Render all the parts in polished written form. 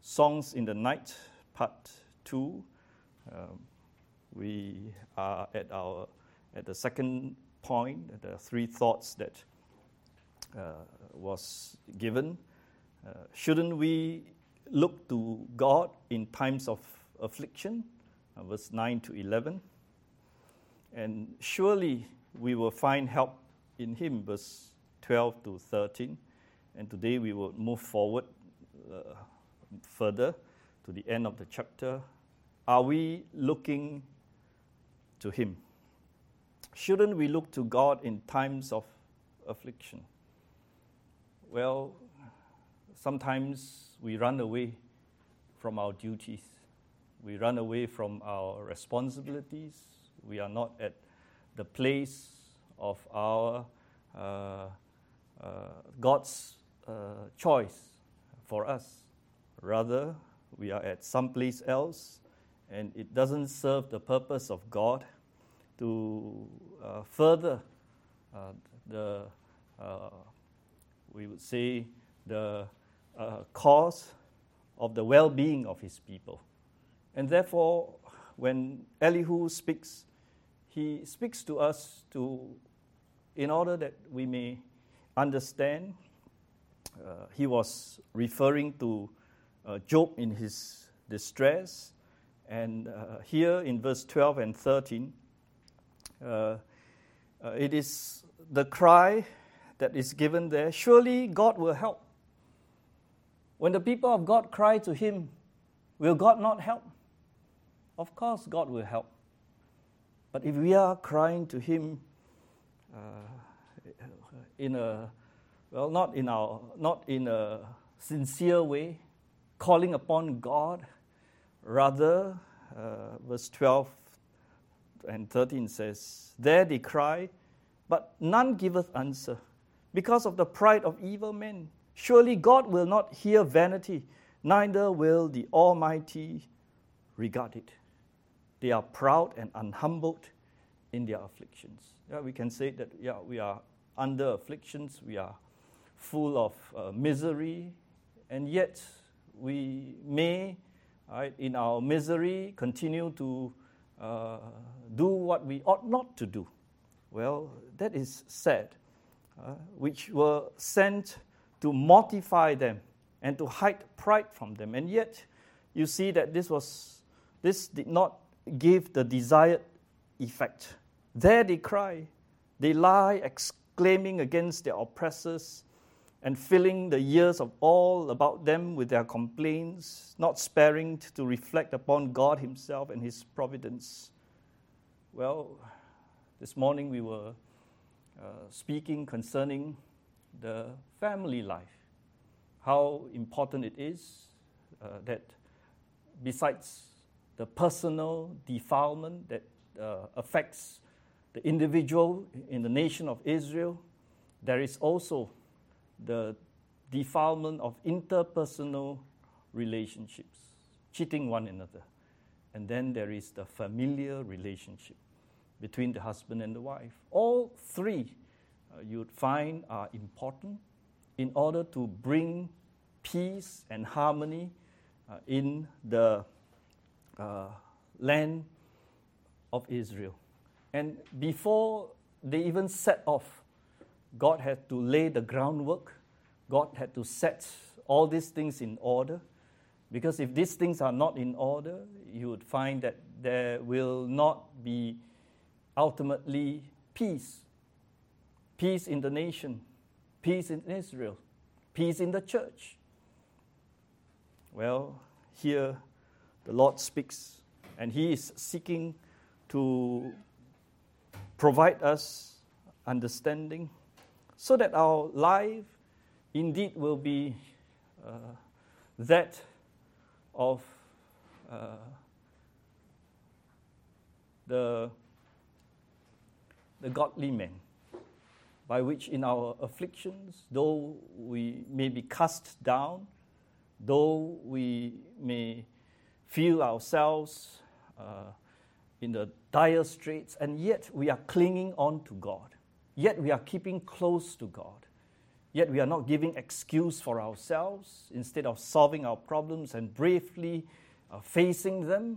Songs in the Night, Part 2. We are at the second point, the three thoughts that was given. Shouldn't we look to God in times of affliction? Verse 9 to 11. And surely we will find help in Him, verse 12 to 13. And today we will move forward further to the end of the chapter. Are we looking to Him? Shouldn't we look to God in times of affliction? Well, sometimes we run away from our duties. We run away from our responsibilities. We are not at the place of our God's choice for us. Rather, we are at someplace else, and it doesn't serve the purpose of God to further we would say, the cause of the well-being of His people. And therefore, when Elihu speaks, he speaks to us in order that we may understand. He was referring to Job in his distress. And here in verse 12 and 13, it is the cry that is given there, surely God will help. When the people of God cry to Him, will God not help? Of course God will help. But if we are crying to Him not in a sincere way, calling upon God, rather, verse 12 and 13 says, there they cry, but none giveth answer, because of the pride of evil men. Surely God will not hear vanity, neither will the Almighty regard it. They are proud and unhumbled in their afflictions. We can say that, we are under afflictions, we are full of misery, and yet we may, in our misery, continue to do what we ought not to do. Well, that is sad, which were sent to mortify them and to hide pride from them. And yet, you see that this did not give the desired effect. There they cry, they lie exclaiming against their oppressors and filling the ears of all about them with their complaints, not sparing to reflect upon God Himself and His providence. Well, this morning we were speaking concerning the family life, how important it is that besides the personal defilement that affects the individual in the nation of Israel, there is also the defilement of interpersonal relationships, cheating one another. And then there is the familiar relationship between the husband and the wife. All three you would find are important in order to bring peace and harmony in the land of Israel. And before they even set off, God had to lay the groundwork. God had to set all these things in order. Because if these things are not in order, you would find that there will not be ultimately peace. Peace in the nation, peace in Israel, peace in the church. Well, here the Lord speaks, and He is seeking to provide us understanding so that our life indeed will be that of the godly man, by which in our afflictions, though we may be cast down, though we may feel ourselves in the dire straits, and yet we are clinging on to God. Yet we are keeping close to God. yet we are not giving excuse for ourselves instead of solving our problems and bravely facing them.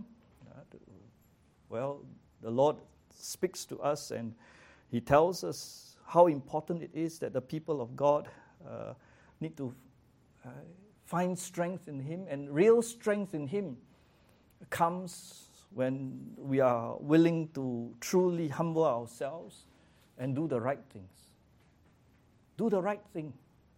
Well, the Lord speaks to us and He tells us how important it is that the people of God need to find strength in Him, and real strength in Him comes when we are willing to truly humble ourselves and do the right things. Do the right thing.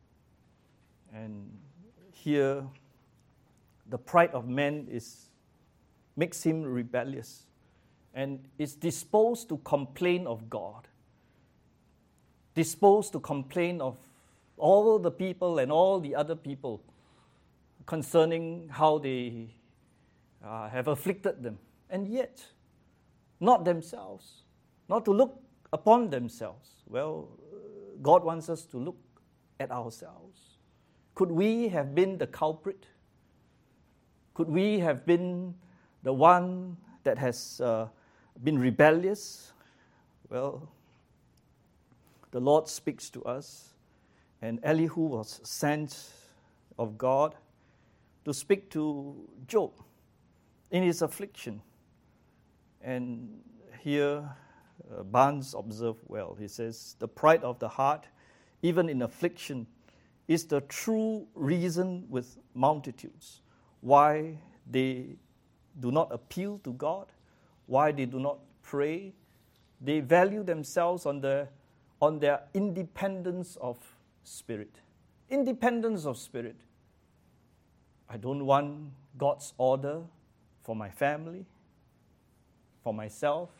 And here, the pride of man makes him rebellious and is disposed to complain of God, disposed to complain of all the people and all the other people concerning how they have afflicted them. And yet, not themselves, not to look upon themselves. Well, God wants us to look at ourselves. Could we have been the culprit? Could we have been the one that has been rebellious? Well, the Lord speaks to us, and Elihu was sent of God to speak to Job in his affliction. And here, Barnes observed well. He says, the pride of the heart, even in affliction, is the true reason with multitudes why they do not appeal to God, why they do not pray. They value themselves on their independence of spirit. Independence of spirit. I don't want God's order for my family, for myself,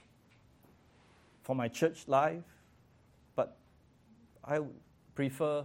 for my church life, but I prefer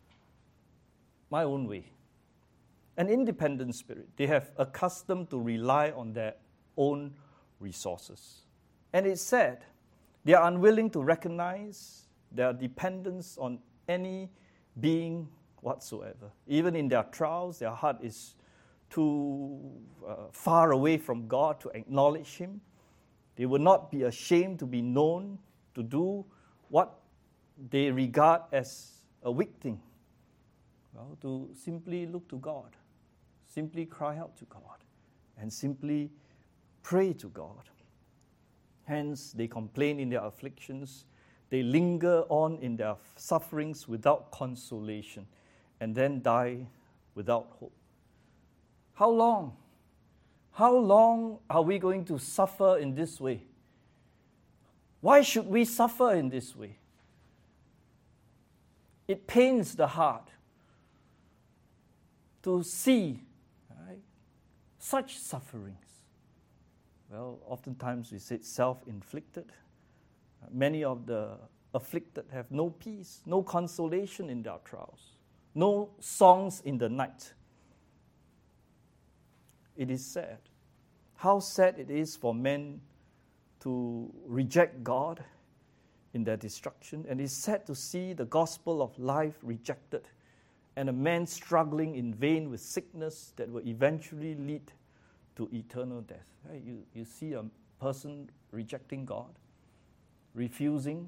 my own way. An independent spirit. They have accustomed to rely on their own resources. And it's sad, they are unwilling to recognize their dependence on any being whatsoever. Even in their trials, their heart is too far away from God to acknowledge Him. They will not be ashamed to be known to do what they regard as a weak thing. Well, to simply look to God, simply cry out to God, and simply pray to God. Hence, they complain in their afflictions, they linger on in their sufferings without consolation, and then die without hope. How long? How long are we going to suffer in this way? Why should we suffer in this way? It pains the heart to see such sufferings. Well, oftentimes we say self-inflicted. Many of the afflicted have no peace, no consolation in their trials, no songs in the night. It is sad. How sad it is for men to reject God in their destruction. And it's sad to see the gospel of life rejected and a man struggling in vain with sickness that will eventually lead to eternal death. You see a person rejecting God, refusing,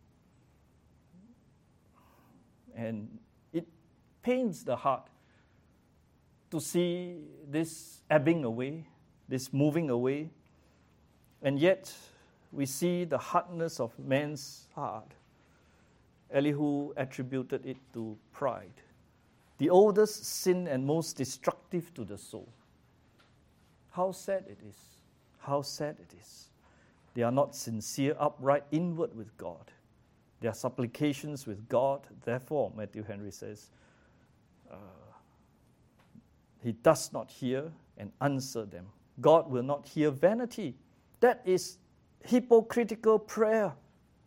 and it pains the heart to see this ebbing away, this moving away, and yet we see the hardness of man's heart. Elihu attributed it to pride, the oldest sin and most destructive to the soul. How sad it is. How sad it is. They are not sincere, upright, inward with God. Their supplications with God, therefore, Matthew Henry says, He does not hear and answer them. God will not hear vanity. That is hypocritical prayer.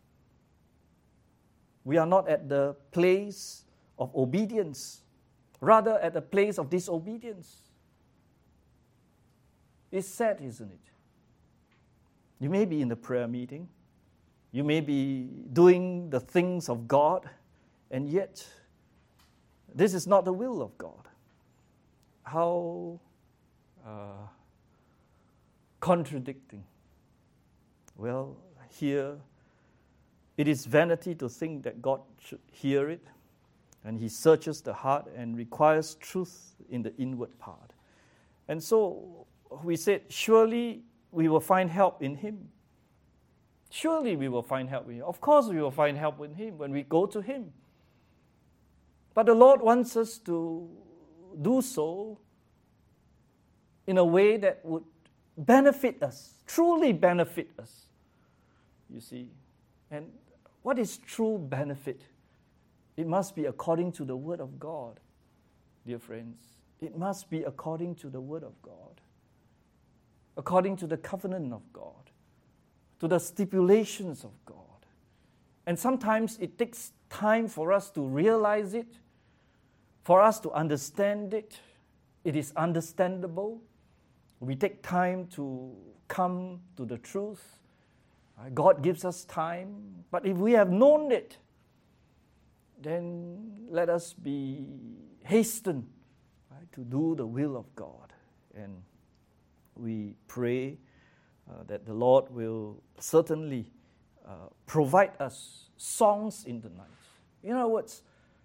We are not at the place of obedience, rather at the place of disobedience. It's sad, isn't it? You may be in the prayer meeting, you may be doing the things of God, and yet this is not the will of God. How contradicting. Well, here it is vanity to think that God should hear it. And He searches the heart and requires truth in the inward part. And so we said, surely we will find help in Him. Surely we will find help in Him. Of course we will find help in Him when we go to Him. But the Lord wants us to do so in a way that would benefit us, truly benefit us. You see. And what is true benefit? It must be according to the Word of God, dear friends. It must be according to the Word of God, according to the covenant of God, to the stipulations of God. And sometimes it takes time for us to realize it, for us to understand it. It is understandable. We take time to come to the truth. God gives us time. But if we have known it, then let us be hasten to do the will of God. And we pray that the Lord will certainly provide us songs in the night. In other words,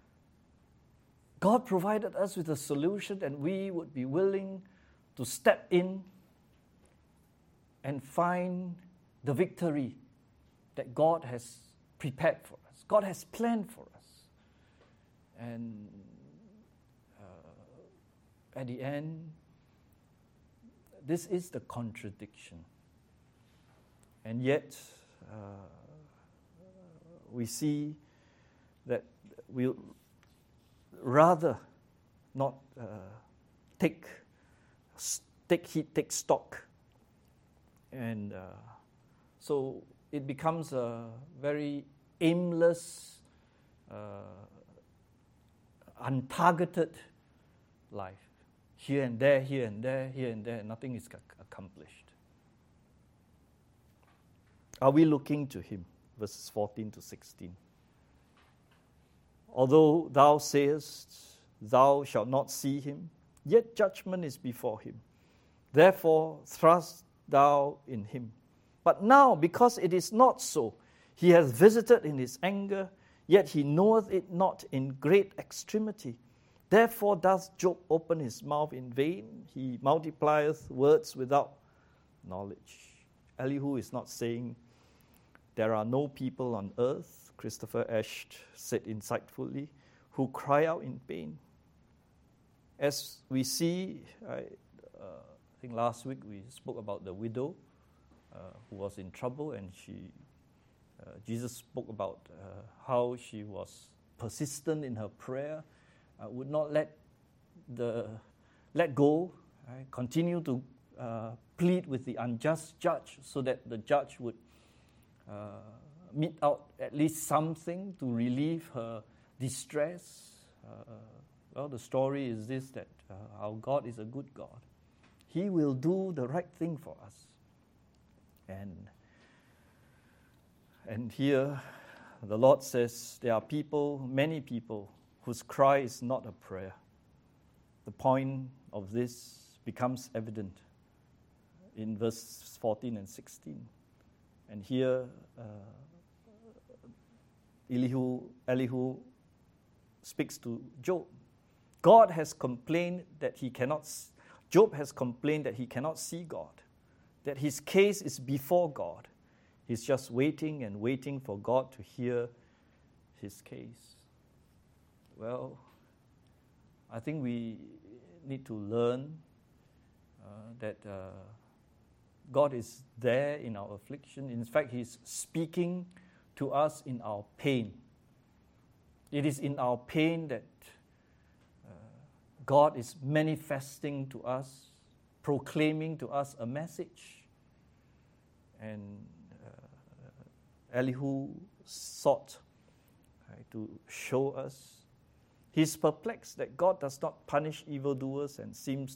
God provided us with a solution, and we would be willing to step in and find the victory that God has prepared for us. God has planned for us. And at the end, this is the contradiction. And yet, we see that we'll rather not take heed, take stock. And so it becomes a very aimless, untargeted life. Here and there, here and there, here and there, nothing is accomplished. Are we looking to Him? Verses 14 to 16. Although thou sayest, thou shalt not see Him, yet judgment is before Him. Therefore trust thou in Him. But now, because it is not so, He has visited in His anger, yet He knoweth it not in great extremity. Therefore doth Job open his mouth in vain. He multiplieth words without knowledge. Elihu is not saying there are no people on earth, Christopher Ashe said insightfully, who cry out in pain. As we see, I think last week we spoke about the widow who was in trouble, and Jesus spoke about how she was persistent in her prayer, would not let go, right? Continue to plead with the unjust judge so that the judge would mete out at least something to relieve her distress. Well, the story is this, that our God is a good God. He will do the right thing for us. And here the Lord says there are people, many people, whose cry is not a prayer. The point of this becomes evident in verse 14 and 16. And here Elihu speaks to Job. Job has complained that he cannot see God, that his case is before God. He's just waiting and waiting for God to hear his case. Well, I think we need to learn that God is there in our affliction. In fact, He's speaking to us in our pain. It is in our pain that God is manifesting to us, proclaiming to us a message. And Elihu sought to show us. He's perplexed that God does not punish evildoers and seems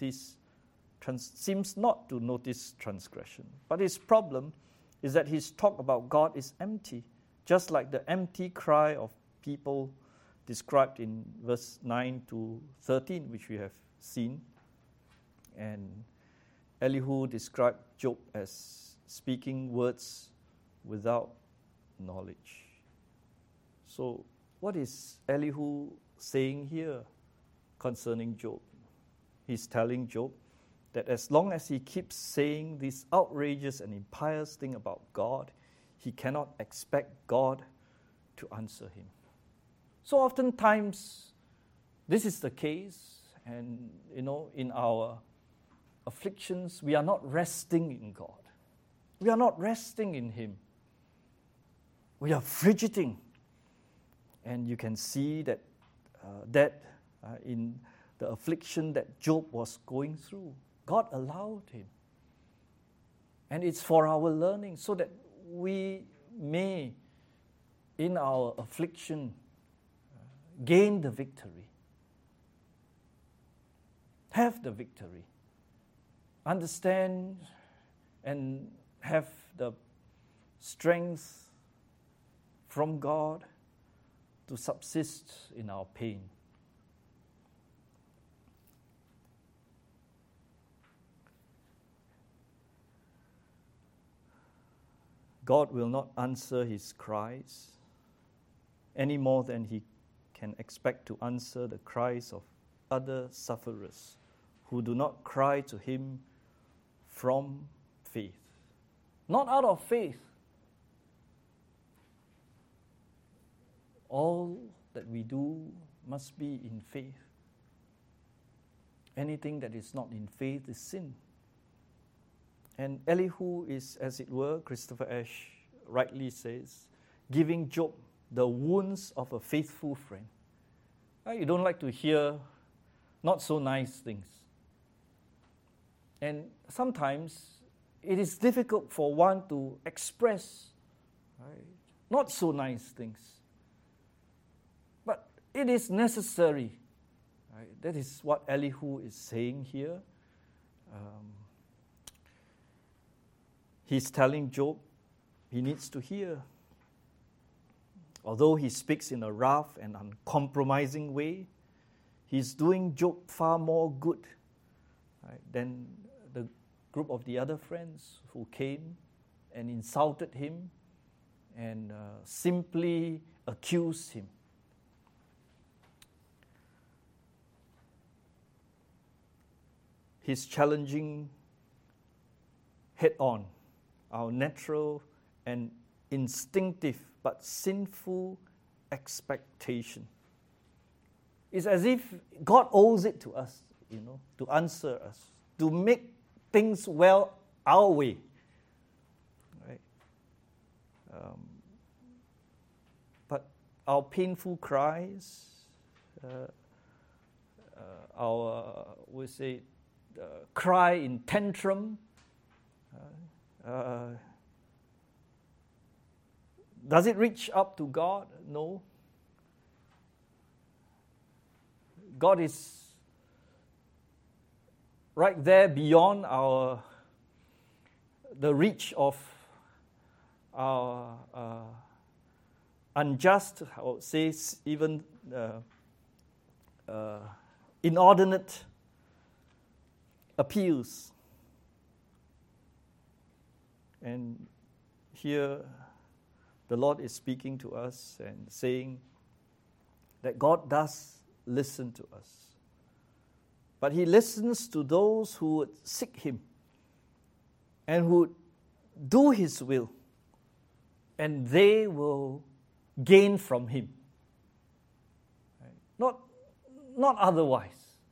not to notice transgression. But his problem is that his talk about God is empty, just like the empty cry of people described in verse 9 to 13, which we have seen. And Elihu described Job as speaking words without knowledge. So what is Elihu saying here concerning Job? He's telling Job that as long as he keeps saying this outrageous and impious thing about God, he cannot expect God to answer him. So oftentimes, this is the case, and in our afflictions, we are not resting in God. We are not resting in Him. We are fidgeting. And you can see that in the affliction that Job was going through. God allowed him. And it's for our learning, so that we may, in our affliction, gain the victory. Have the victory. Understand and have the strength from God to subsist in our pain. God will not answer his cries any more than he can expect to answer the cries of other sufferers who do not cry to him from faith. Not out of faith. All that we do must be in faith. Anything that is not in faith is sin. And Elihu is, as it were, Christopher Ash rightly says, giving Job the wounds of a faithful friend. You don't like to hear not so nice things. And sometimes it is difficult for one to express not so nice things. But it is necessary. That is what Elihu is saying here. He's telling Job he needs to hear. Although he speaks in a rough and uncompromising way, he's doing Job far more good than the group of the other friends who came and insulted him and simply accused him. He's challenging head-on our natural and instinctive but sinful expectation. It's as if God owes it to us, to answer us, to make things well our way. Right? But our painful cries, cry in tantrum, does it reach up to God? No. God is right there beyond the reach of our unjust, I would say, even inordinate appeals. And here the Lord is speaking to us and saying that God does listen to us. But He listens to those who would seek Him and who would do His will, and they will gain from Him. Right? Not otherwise.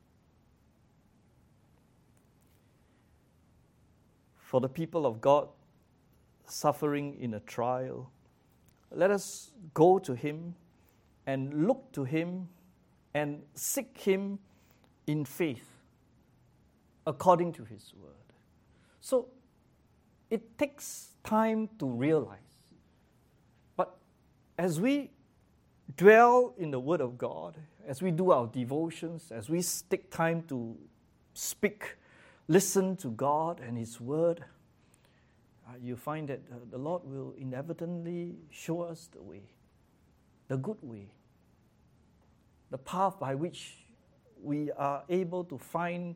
For the people of God suffering in a trial, let us go to Him and look to Him and seek Him in faith according to His word. So it takes time to realize. But as we dwell in the Word of God, as we do our devotions, as we take time to speak, listen to God and His Word, you find that the Lord will inevitably show us the way, the good way, the path by which we are able to find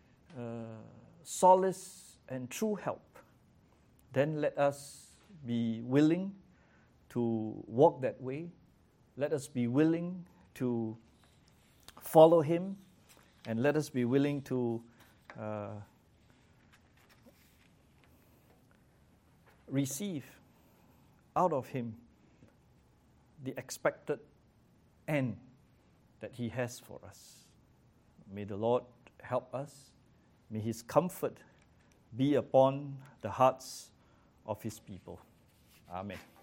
solace and true help. Then let us be willing to walk that way Let us be willing to follow him, and let us be willing to receive out of him the expected end that he has for us. May the Lord help us. May his comfort be upon the hearts of his people. Amen.